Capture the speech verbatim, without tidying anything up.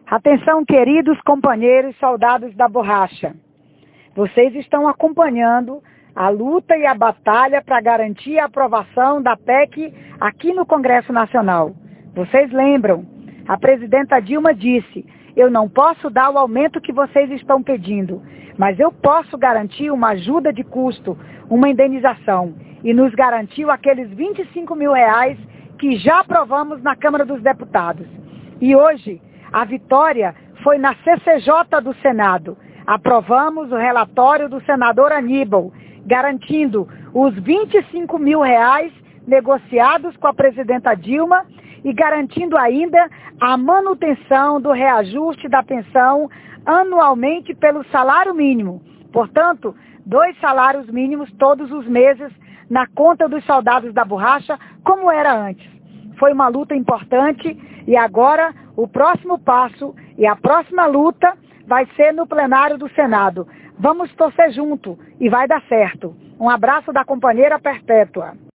Atenção, queridos companheiros soldados da borracha. Vocês estão acompanhando a luta e a batalha para garantir a aprovação da P E C aqui no Congresso Nacional. Vocês lembram? A presidenta Dilma disse: eu não posso dar o aumento que vocês estão pedindo, mas eu posso garantir uma ajuda de custo, uma indenização. E nos garantiu aqueles vinte e cinco mil reais que já aprovamos na Câmara dos Deputados. E hoje, a vitória foi na C C J do Senado. Aprovamos o relatório do senador Aníbal, garantindo os vinte e cinco mil reais negociados com a presidenta Dilma e garantindo ainda a manutenção do reajuste da pensão anualmente pelo salário mínimo. Portanto, dois salários mínimos todos os meses na conta dos soldados da borracha, como era antes. Foi uma luta importante e agora o próximo passo e a próxima luta vai ser no plenário do Senado. Vamos torcer junto e vai dar certo. Um abraço da companheira Perpétua.